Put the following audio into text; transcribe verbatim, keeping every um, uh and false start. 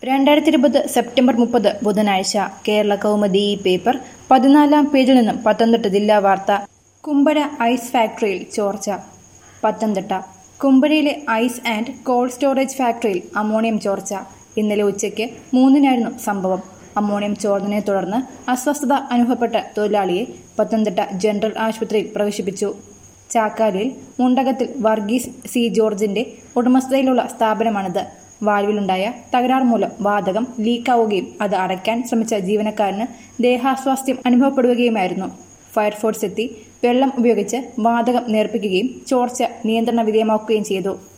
രണ്ടായിരത്തി ഇരുപത് സെപ്റ്റംബർ മുപ്പത് ബുധനാഴ്ച കേരള കൗമുദി ഈ പേപ്പർ പതിനാലാം പേജിൽ നിന്നും പത്തനംതിട്ട ജില്ലാ വാർത്ത. കുമ്പഴ ഐസ് ഫാക്ടറിയിൽ ചോർച്ച. പത്തനംതിട്ട കുമ്പഴയിലെ ഐസ് ആൻഡ് കോൾഡ് സ്റ്റോറേജ് ഫാക്ടറിയിൽ അമോണിയം ചോർച്ച. ഇന്നലെ ഉച്ചയ്ക്ക് മൂന്നിനായിരുന്നു സംഭവം. അമോണിയം ചോർന്നതിനെ തുടർന്ന് അസ്വസ്ഥത അനുഭവപ്പെട്ട തൊഴിലാളിയെ പത്തനംതിട്ട ജനറൽ ആശുപത്രിയിൽ പ്രവേശിപ്പിച്ചു. ചാക്കാലിയിൽ മുണ്ടകത്തിൽ വർഗീസ് സി ജോർജിന്റെ ഉടമസ്ഥതയിലുള്ള സ്ഥാപനമാണിത്. വാൽവിലുണ്ടായ തകരാർ മൂലം വാതകം ലീക്കാവുകയും അത് അടയ്ക്കാൻ ശ്രമിച്ച ജീവനക്കാരന് ദേഹാസ്വാസ്ഥ്യം അനുഭവപ്പെടുകയുമായിരുന്നു. ഫയർഫോഴ്സ് എത്തി വെള്ളം ഉപയോഗിച്ച് വാതകം നേർപ്പിക്കുകയും ചോർച്ച നിയന്ത്രണ വിധേയമാക്കുകയും ചെയ്തു.